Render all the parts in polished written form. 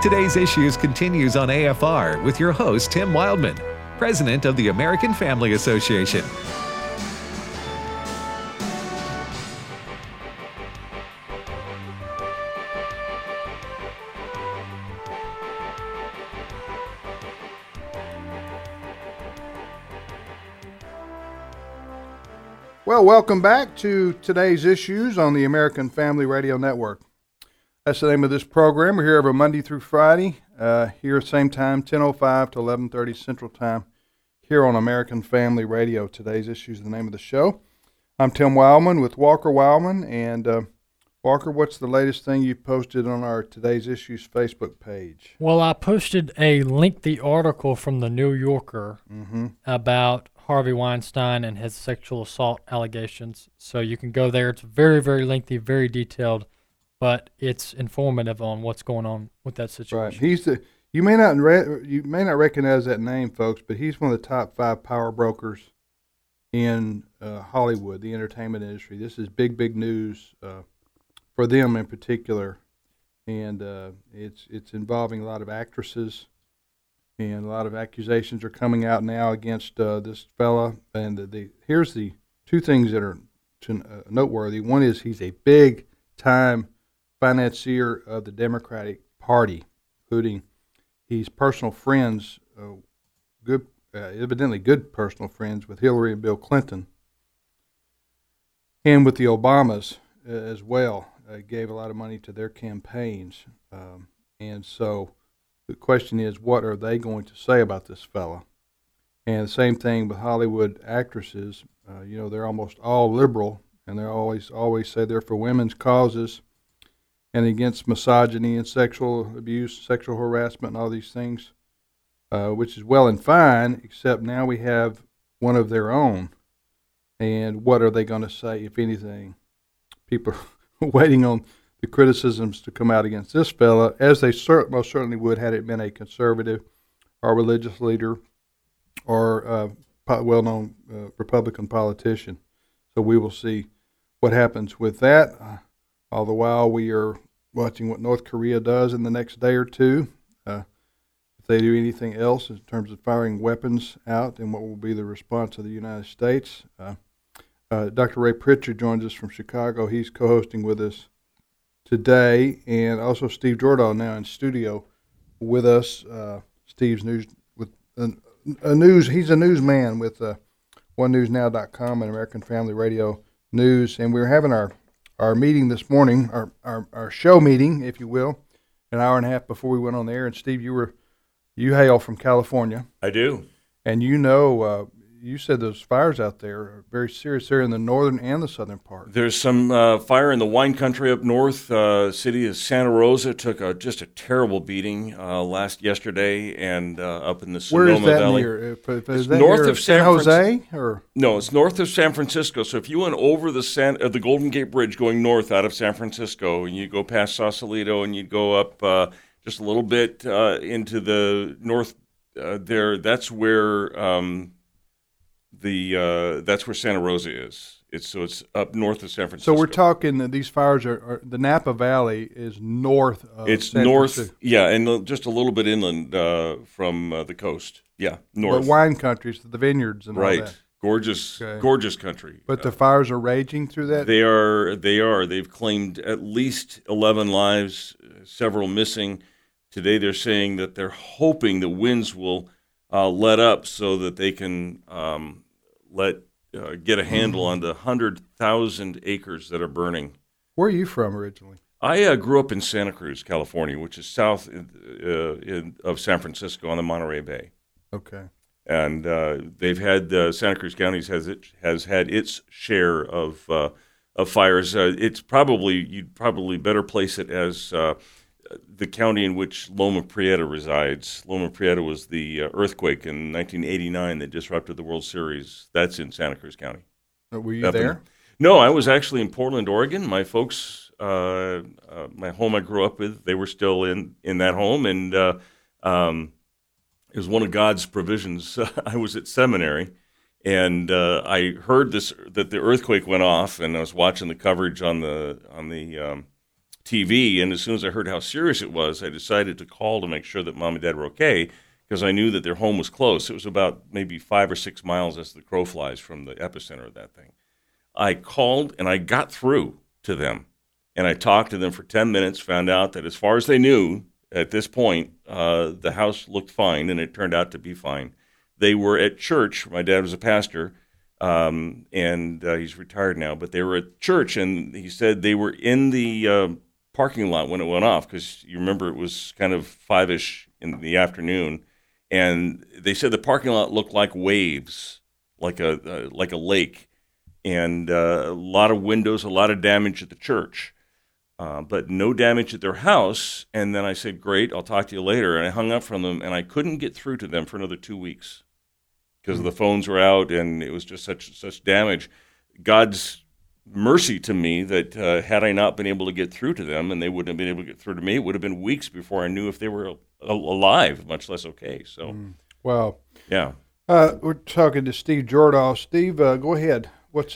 Today's Issues continues on AFR with your host, Tim Wildman, President of the American Family Association. Well, welcome back to Today's Issues on the American Family Radio Network. That's the name of this program. We're here every Monday through Friday, here same time, 10:05 to 11:30 Central Time, here on American Family Radio. Today's Issues is the name of the show. I'm Tim Wildman with Walker Wildman, and Walker, what's the latest thing you posted on our Today's Issues Facebook page? Well, I posted a lengthy article from the New Yorker about Harvey Weinstein and his sexual assault allegations. So you can go there. It's very, very lengthy, very detailed, but it's informative on what's going on with that situation. Right. You may not recognize that name, folks, but he's one of the top 5 power brokers in Hollywood, the entertainment industry. This is big news for them in particular, and it's involving a lot of actresses. And a lot of accusations are coming out now against this fella. And here's the two things that are noteworthy. One is he's a big-time financier of the Democratic Party, including he's personal friends, evidently good personal friends with Hillary and Bill Clinton, and with the Obamas as well. Gave a lot of money to their campaigns, and so. The question is, what are they going to say about this fella? And the same thing with Hollywood actresses. They're almost all liberal, and they always say they're for women's causes and against misogyny and sexual abuse, sexual harassment, and all these things, which is well and fine, except now we have one of their own. And what are they going to say, if anything? People are waiting on the criticisms to come out against this fella, as they most certainly would had it been a conservative or religious leader or well-known Republican politician. So we will see what happens with that. All the while, we are watching what North Korea does in the next day or two. If they do anything else in terms of firing weapons out, and what will be the response of the United States. Dr. Ray Pritchard joins us from Chicago. He's co-hosting with us today, and also Steve Jordahl now in studio with us. Steve's news with he's a newsman with OneNewsNow.com and American Family Radio News, and we're having our meeting this morning, our show meeting, if you will, an hour and a half before we went on the air. And Steve, you hail from California. I do, and you said those fires out there are very serious. They're in the northern and the southern part. There's some fire in the wine country up north. City of Santa Rosa took just a terrible beating yesterday, and up in the Sonoma Valley. Where is that near? It's north of San Jose? No, it's north of San Francisco. So if you went over the Golden Gate Bridge going north out of San Francisco, and you go past Sausalito, and you go up just a little bit into the north there, that's where... that's where Santa Rosa is. It's up north of San Francisco. So we're talking that these fires are the Napa Valley is north of San Francisco. Yeah, and just a little bit inland from the coast. Yeah, north. But wine countries, the vineyards and all that. Gorgeous country. But the fires are raging through that? They are. They've claimed at least 11 lives, several missing. Today they're saying that they're hoping the winds will let up so that they can get a handle on the 100,000 acres that are burning. Where are you from originally? I grew up in Santa Cruz, California, which is south of San Francisco on the Monterey Bay. Okay. And they've had Santa Cruz County has had its share of fires. You'd probably better place it as the county in which Loma Prieta resides. Loma Prieta was the earthquake in 1989 that disrupted the World Series. That's in Santa Cruz County. Were you there? No, I was actually in Portland, Oregon. My folks, my home I grew up with, they were still in that home, and it was one of God's provisions. I was at seminary, and I heard that the earthquake went off, and I was watching the coverage on the TV, and as soon as I heard how serious it was, I decided to call to make sure that Mom and Dad were okay, because I knew that their home was close. It was about maybe 5 or 6 miles as the crow flies from the epicenter of that thing. I called, and I got through to them, and I talked to them for 10 minutes, found out that as far as they knew at this point, the house looked fine, and it turned out to be fine. They were at church. My dad was a pastor, and he's retired now, but they were at church, and he said they were in the parking lot when it went off, because you remember it was kind of 5-ish in the afternoon, and they said the parking lot looked like waves, like a lake, and a lot of windows, a lot of damage at the church, but no damage at their house. And then I said, great, I'll talk to you later, and I hung up from them, and I couldn't get through to them for another 2 weeks because the phones were out, and it was just such damage. God's mercy to me that had I not been able to get through to them, and they wouldn't have been able to get through to me, it would have been weeks before I knew if they were alive, much less okay. So, Wow. Yeah. We're talking to Steve Jordahl. Steve, go ahead. What's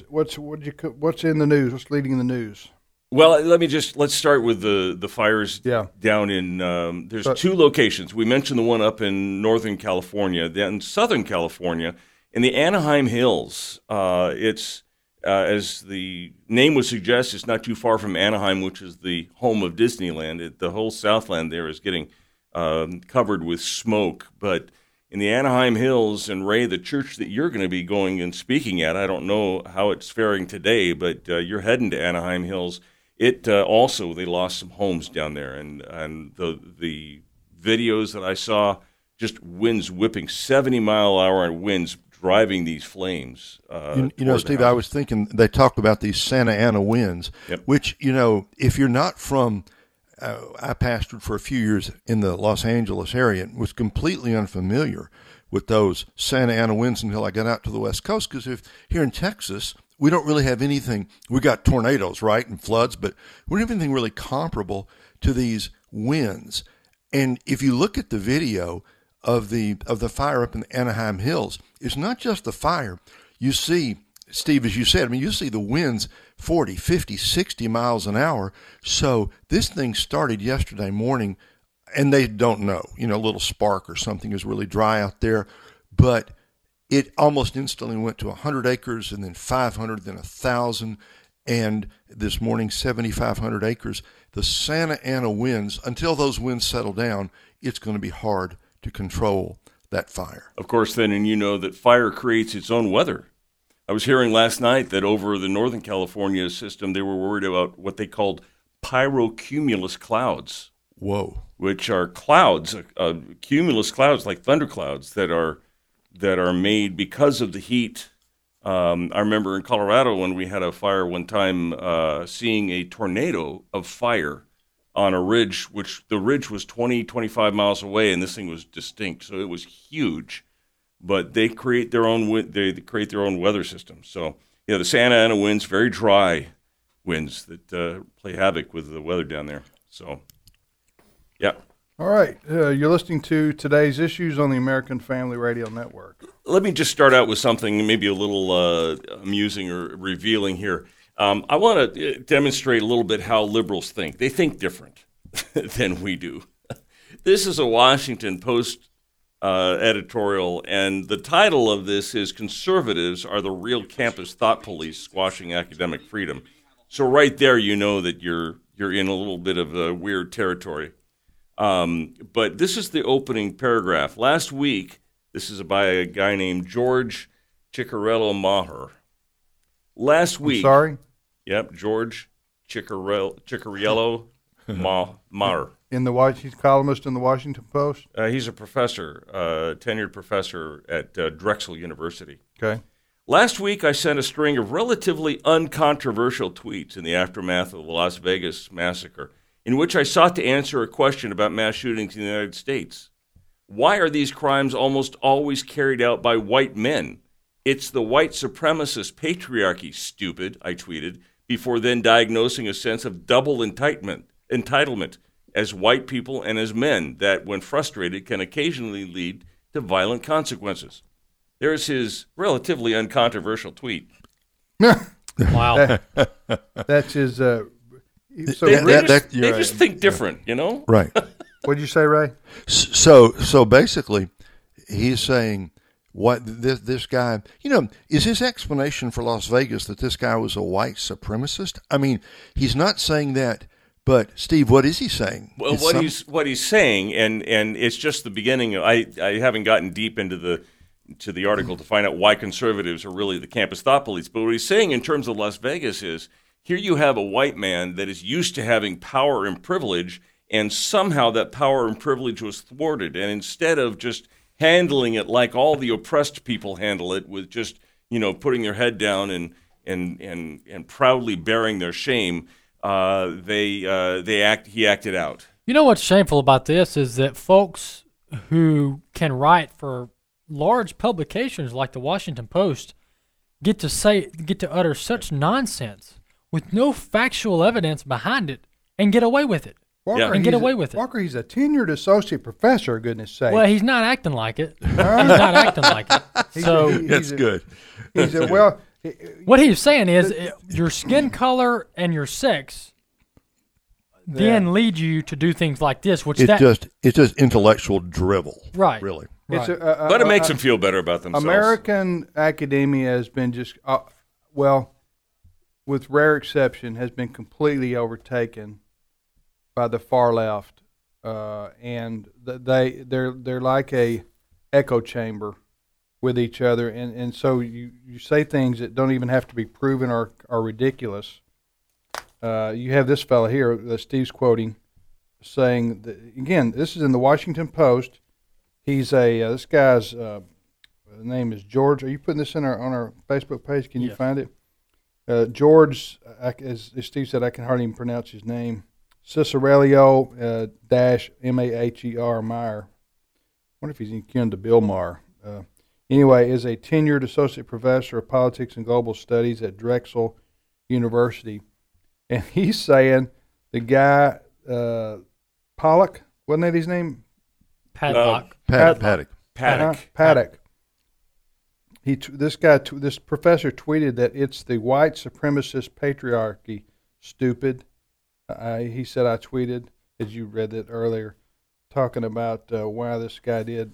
in the news? What's leading the news? Well, let's start with the fires down in, there's 2 locations. We mentioned the one up in Northern California, then in Southern California, in the Anaheim Hills. It's, as the name would suggest, it's not too far from Anaheim, which is the home of Disneyland. The whole Southland there is getting covered with smoke, but in the Anaheim Hills, and Ray, the church that you're going to be going and speaking at, I don't know how it's faring today, but you're heading to Anaheim Hills. It also, they lost some homes down there, and the videos that I saw, just winds whipping 70-mile-an-hour winds driving these flames. Steve, I was thinking they talk about these Santa Ana winds, which, if you're not from, I pastored for a few years in the Los Angeles area and was completely unfamiliar with those Santa Ana winds until I got out to the West Coast, because here in Texas, we don't really have anything. We got tornadoes, right, and floods, but we don't have anything really comparable to these winds. And if you look at the video of the fire up in the Anaheim Hills, it's not just the fire. You see, Steve, as you said, you see the winds 40, 50, 60 miles an hour. So this thing started yesterday morning, and they don't know. A little spark or something is really dry out there, but it almost instantly went to 100 acres, and then 500, then 1,000, and this morning 7,500 acres. The Santa Ana winds, until those winds settle down, it's going to be hard to control that fire. Of course, then, and that fire creates its own weather. I was hearing last night that over the Northern California system, they were worried about what they called pyrocumulus clouds. Whoa. Which are clouds, cumulus clouds like thunderclouds that are made because of the heat. I remember in Colorado when we had a fire one time, seeing a tornado of fire on a ridge, which the ridge was 20, 25 miles away, and this thing was distinct. So it was huge. But they create their own weather system. So the Santa Ana winds, very dry winds that play havoc with the weather down there. So, yeah. All right. You're listening to today's issues on the American Family Radio Network. Let me just start out with something maybe a little amusing or revealing here. I want to demonstrate a little bit how liberals think. They think different than we do. This is a Washington Post editorial, and the title of this is "Conservatives Are the Real Campus Thought Police Squashing Academic Freedom." So right there, you know that you're in a little bit of a weird territory. But this is the opening paragraph. Last week, this is by a guy named George Ciccariello-Maher. Last week. I'm sorry? Yep, George Ciccariello-Maher. He's a columnist in the Washington Post? He's a professor, tenured professor at Drexel University. Okay. Last week, I sent a string of relatively uncontroversial tweets in the aftermath of the Las Vegas massacre, in which I sought to answer a question about mass shootings in the United States. Why are these crimes almost always carried out by white men? It's the white supremacist patriarchy, stupid, I tweeted, before then diagnosing a sense of double entitlement as white people and as men that, when frustrated, can occasionally lead to violent consequences. There's his relatively uncontroversial tweet. Wow. That's his... So they just think different, you know? Right. What'd you say, Ray? So basically, he's saying what this guy, is his explanation for Las Vegas that this guy was a white supremacist? I mean, he's not saying that, but Steve, what is he saying? Well, what he's saying, and it's just the beginning. I haven't gotten deep into the article to find out why conservatives are really the campus thought police. But what he's saying in terms of Las Vegas is, here you have a white man that is used to having power and privilege, and somehow that power and privilege was thwarted. And instead of just handling it like all the oppressed people handle it, with just putting their head down and proudly bearing their shame, he acted out. You know what's shameful about this is that folks who can write for large publications like the Washington Post get to utter such nonsense with no factual evidence behind it and get away with it. Walker, Walker, he's a tenured associate professor, goodness sake. Well, he's not acting like it. He's not acting like it. So that's good. What he's saying is your skin color and your sex then lead you to do things like this, which it's just intellectual drivel, right? Really, right. But it makes them feel better about themselves. American academia has been just with rare exception, has been completely overtaken by the far left, and they're like a echo chamber with each other, and so you say things that don't even have to be proven or are ridiculous. You have this fellow here that Steve's quoting, saying that, again, this is in the Washington Post. He's this guy's name is George. Are you putting this on our Facebook page? Can you find it? George, as Steve said, I can hardly even pronounce his name. Cicerelio Maher Meyer. I wonder if he's akin to Bill Maher. Anyway, is a tenured associate professor of politics and global studies at Drexel University. And he's saying the guy, Pollock, wasn't that his name? Paddock. Paddock. This professor tweeted that it's the white supremacist patriarchy, stupid. He said I tweeted, as you read it earlier, talking about why this guy did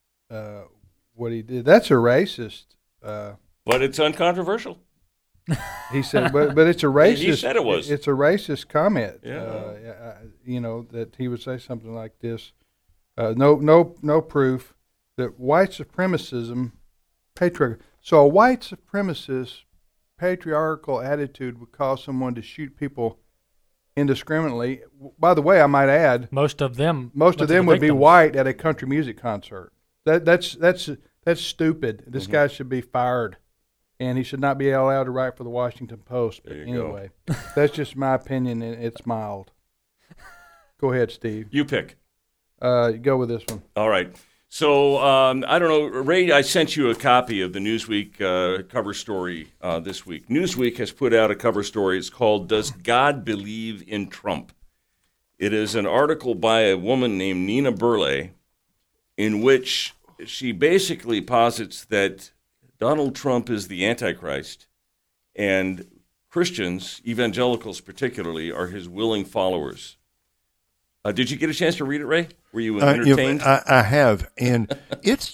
what he did. That's a racist. But it's uncontroversial. He said, but it's a racist. He said it was. It's a racist comment. Yeah. That he would say something like this. No proof that white supremacism, patriarchy. So a white supremacist, patriarchal attitude would cause someone to shoot people indiscriminately. By the way, I might add, most of them would be white at a country music concert. That's stupid. This guy should be fired, and he should not be allowed to write for the Washington Post. But anyway, that's just my opinion, and it's mild. Go ahead, Steve. You pick. Go with this one. All right. So, I don't know, Ray, I sent you a copy of the Newsweek cover story this week. Newsweek has put out a cover story. It's called, Does God Believe in Trump? It is an article by a woman named Nina Burleigh, in which she basically posits that Donald Trump is the Antichrist, and Christians, evangelicals particularly, are his willing followers. Did you get a chance to read it, Ray? Were you entertained? I have, and it's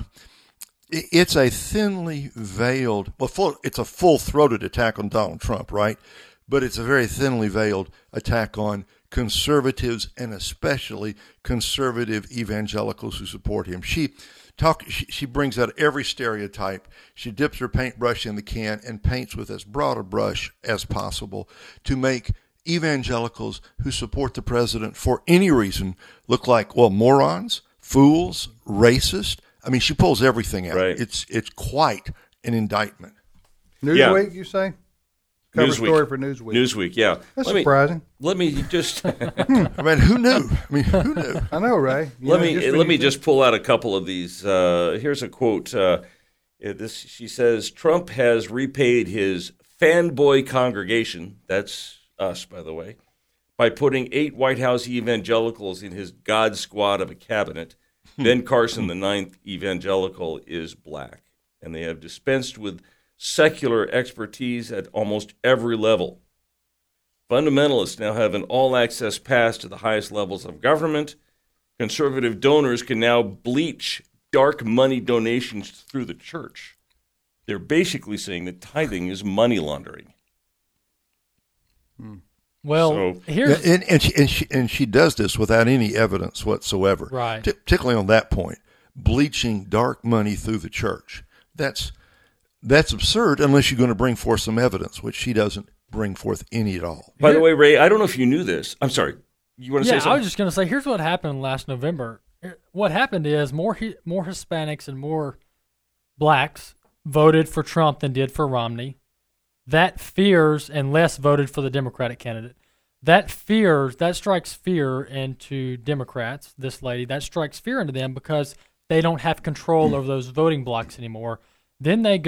it's a thinly veiled. Well, it's a full-throated attack on Donald Trump, right? But it's a very thinly veiled attack on conservatives and especially conservative evangelicals who support him. She brings out every stereotype. She dips her paintbrush in the can and paints with as broad a brush as possible to make evangelicals who support the president for any reason look like, morons, fools, racist. I mean, she pulls everything out. Right. It's quite an indictment. Newsweek, you say? Cover Newsweek. Story for Newsweek. Newsweek, yeah. That's surprising. Let me just. I mean, who knew? I know, Ray. Let me just pull out a couple of these. Here's a quote. She says, Trump has repaid his fanboy congregation. That's us, by the way, by putting 8 White House evangelicals in his God squad of a cabinet. Ben Carson, the 9th evangelical, is black, and they have dispensed with secular expertise at almost every level. Fundamentalists now have an all-access pass to the highest levels of government. Conservative donors can now bleach dark money donations through the church. They're basically saying that tithing is money laundering. Well, So- here's And she does this without any evidence whatsoever. Right. Particularly on that point, bleaching dark money through the church. That's absurd unless you're going to bring forth some evidence, which she doesn't bring forth any at all. By the way, Ray, I don't know if you knew this. I'm sorry. You want to say I something? was just going to say, here's what happened last November. What happened is more Hispanics and more blacks voted for Trump than did for Romney. That fears and less voted for the Democratic candidate. That strikes fear into Democrats, this lady, that strikes fear into them because they don't have control over those voting blocks anymore. Then they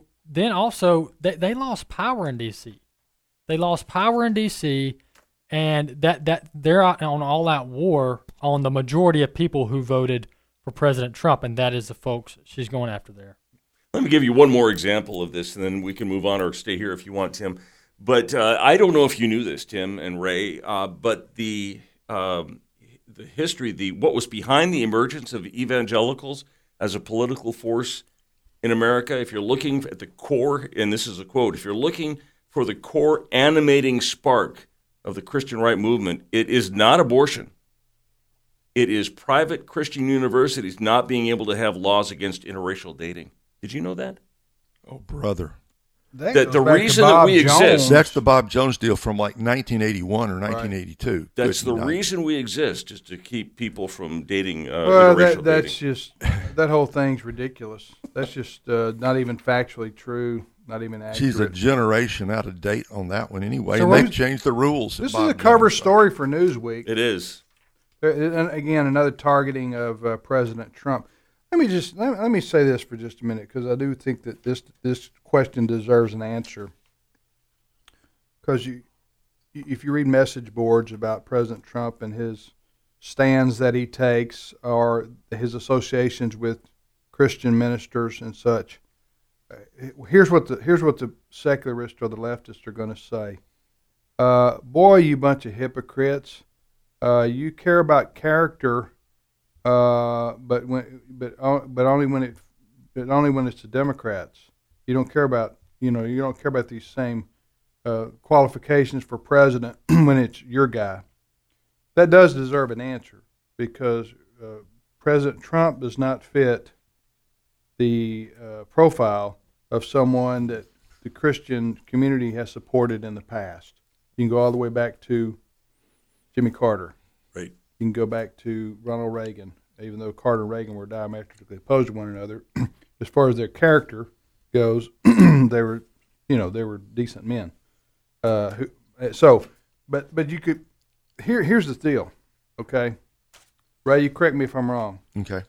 lost power in D.C. They lost power in D.C., and that they're out on all-out war on the majority of people who voted for President Trump, and that is the folks she's going after there. Let me give you one more example of this, and then we can move on or stay here if you want, Tim. But I don't know if you knew this, Tim and Ray, but the history, what was behind the emergence of evangelicals as a political force in America, if you're looking at the core, and this is a quote, if you're looking for the core animating spark of the Christian right movement, it is not abortion. It is private Christian universities not being able to have laws against interracial dating. Did you know that? Oh, brother. That the reason that we exist, That's the Bob Jones deal from like 1981 or 1982. that's the Good night. reason we exist, is to keep people from dating Well, interracial that's dating. just that whole thing's ridiculous. That's just not even factually true, not even accurate. She's a generation out of date on that one anyway, So and what they've is- changed the rules. This is Bob a cover Jones. story for Newsweek. It is. And again, another targeting of President Trump. Let me say this for just a minute, because I do think that this question deserves an answer. Because if you read message boards about President Trump and his stands that he takes, or his associations with Christian ministers and such, here's what the secularists or the leftists are going to say. Boy, you bunch of hypocrites! You care about character, but only when it's the Democrats. You don't care about these same qualifications for president when it's your guy. That does deserve an answer, because President Trump does not fit the profile of someone that the Christian community has supported in the past. You can go all the way back to Jimmy Carter. Right. You can go back to Ronald Reagan, even though Carter and Reagan were diametrically opposed to one another. As far as their character goes, they were decent men. But you could. Here's the deal, okay? Ray, you correct me if I'm wrong. Okay.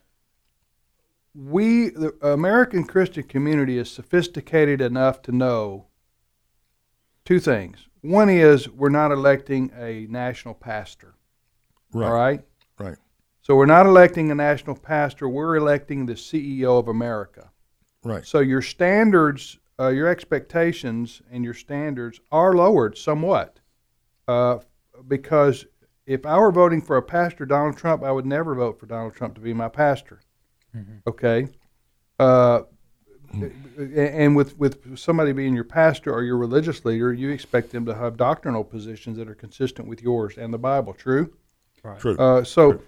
The American Christian community is sophisticated enough to know two things. One is we're not electing a national pastor. Right. All right? Right. So we're not electing a national pastor. We're electing the CEO of America. Right. So your standards, your expectations and your standards are lowered somewhat. Because if I were voting for a pastor, Donald Trump, I would never vote for Donald Trump to be my pastor. Mm-hmm. Okay? And with somebody being your pastor or your religious leader, you expect them to have doctrinal positions that are consistent with yours and the Bible. True? Right. True. So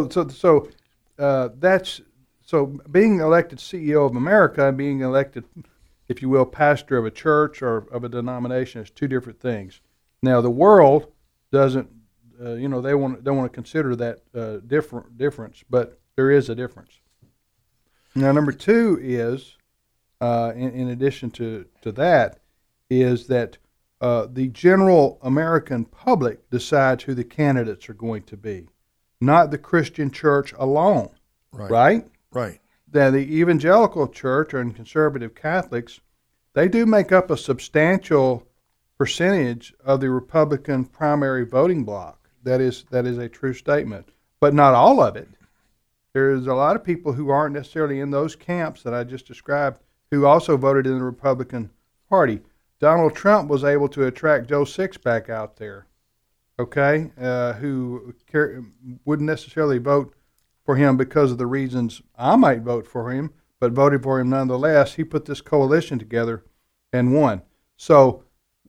being elected CEO of America and being elected, if you will, pastor of a church or of a denomination is two different things. Now the world doesn't, they don't want to consider that difference, but there is a difference. Now number two is, in addition to that, is that the general American public decides who the candidates are going to be, not the Christian church alone. Right? Right. Now, the evangelical church and conservative Catholics, they do make up a substantial percentage of the Republican primary voting bloc. That is a true statement, but not all of it. There's a lot of people who aren't necessarily in those camps that I just described who also voted in the Republican Party. Donald Trump was able to attract Joe Sixpack out there, okay, who wouldn't necessarily vote for him because of the reasons I might vote for him, but voted for him nonetheless. He put this coalition together and won. So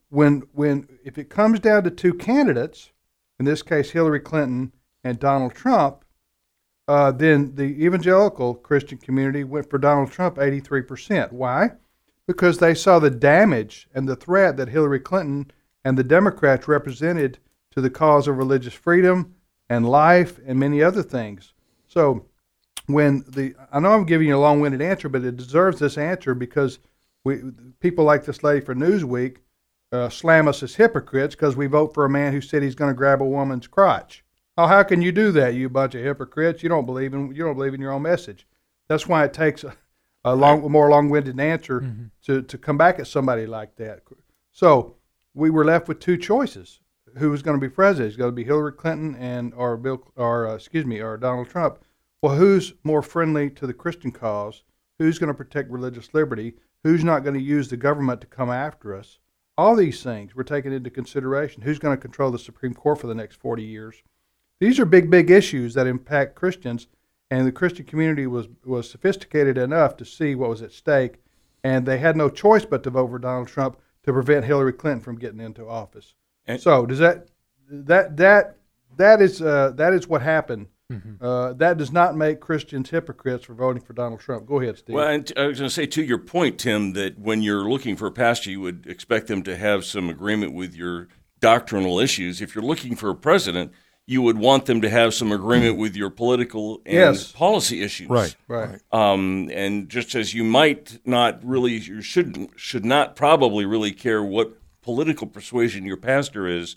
if it comes down to two candidates, in this case Hillary Clinton and Donald Trump, then the evangelical Christian community went for Donald Trump 83%. Why? Because they saw the damage and the threat that Hillary Clinton and the Democrats represented to the cause of religious freedom and life and many other things. So I know I'm giving you a long-winded answer, but it deserves this answer because people like this lady for Newsweek slam us as hypocrites because we vote for a man who said he's going to grab a woman's crotch. Oh, how can you do that, you bunch of hypocrites? You don't believe in your own message. That's why it takes a more long-winded answer to come back at somebody like that. So we were left with two choices: who was going to be president? It's going to be Hillary Clinton or Donald Trump. Well, who's more friendly to the Christian cause? Who's going to protect religious liberty? Who's not going to use the government to come after us? All these things were taken into consideration. Who's going to control the Supreme Court for the next 40 years? These are big, big issues that impact Christians, and the Christian community was sophisticated enough to see what was at stake, and they had no choice but to vote for Donald Trump to prevent Hillary Clinton from getting into office. And so does that is what happened. That does not make Christians hypocrites for voting for Donald Trump. Go ahead, Steve. Well, and I was going to say, to your point, Tim, that when you're looking for a pastor, you would expect them to have some agreement with your doctrinal issues. If you're looking for a president, you would want them to have some agreement with your political and policy issues. Right. And just as you might not really, you should not probably really care what political persuasion your pastor is,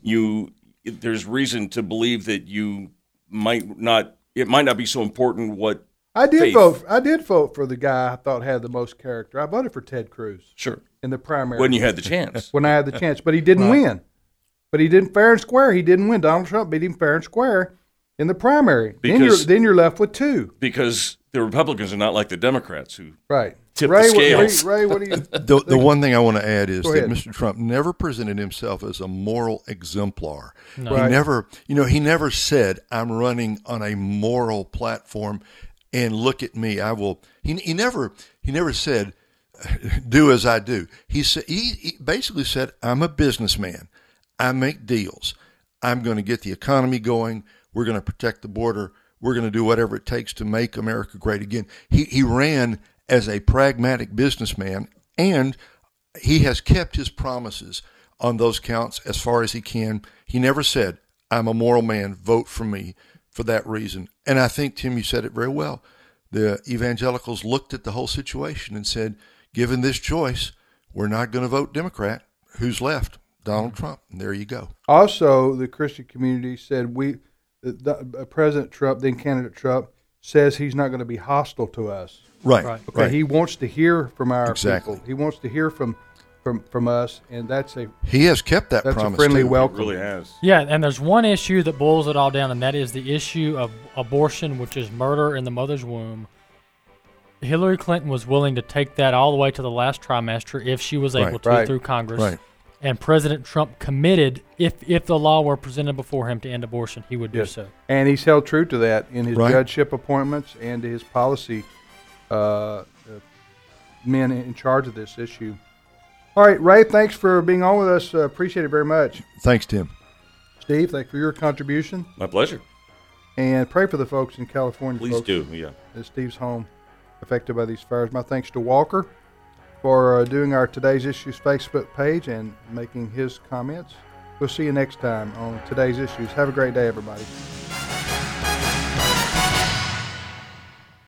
there's reason to believe that you might not. It might not be so important what. I did vote for the guy I thought had the most character. I voted for Ted Cruz. Sure. In the primary. When you had the chance. When I had the chance, but he didn't win. But he didn't fair and square. He didn't win. Donald Trump beat him fair and square in the primary. Then you're left with two. Because the Republicans are not like the Democrats who tip Ray, the scales. Ray, what do you? The one thing I want to add is that Mr. Trump never presented himself as a moral exemplar. No. He never said, "I'm running on a moral platform, and look at me, I will." He never said, "Do as I do." He basically said, "I'm a businessman. I make deals. I'm going to get the economy going. We're going to protect the border. We're going to do whatever it takes to make America great again." He ran as a pragmatic businessman, and he has kept his promises on those counts as far as he can. He never said, "I'm a moral man, vote for me," for that reason. And I think, Tim, you said it very well. The evangelicals looked at the whole situation and said, given this choice, we're not going to vote Democrat. Who's left? Donald Trump. And there you go. Also, the Christian community said President Trump, then candidate Trump, says he's not going to be hostile to us. Right. Okay. Right. He wants to hear from our people. He wants to hear from us, and he has kept that promise. That's a friendly welcome. He really has. Yeah, and there's one issue that boils it all down, and that is the issue of abortion, which is murder in the mother's womb. Hillary Clinton was willing to take that all the way to the last trimester if she was able to through Congress. Right. And President Trump committed, if the law were presented before him to end abortion, he would do so. And he's held true to that in his judgeship appointments and to his policy men in charge of this issue. All right, Ray, thanks for being on with us. Appreciate it very much. Thanks, Tim. Steve, thanks for your contribution. My pleasure. And pray for the folks in California. Please do, yeah. At Steve's home affected by these fires. My thanks to Walker for doing our Today's Issues Facebook page and making his comments. We'll see you next time on Today's Issues. Have a great day, everybody.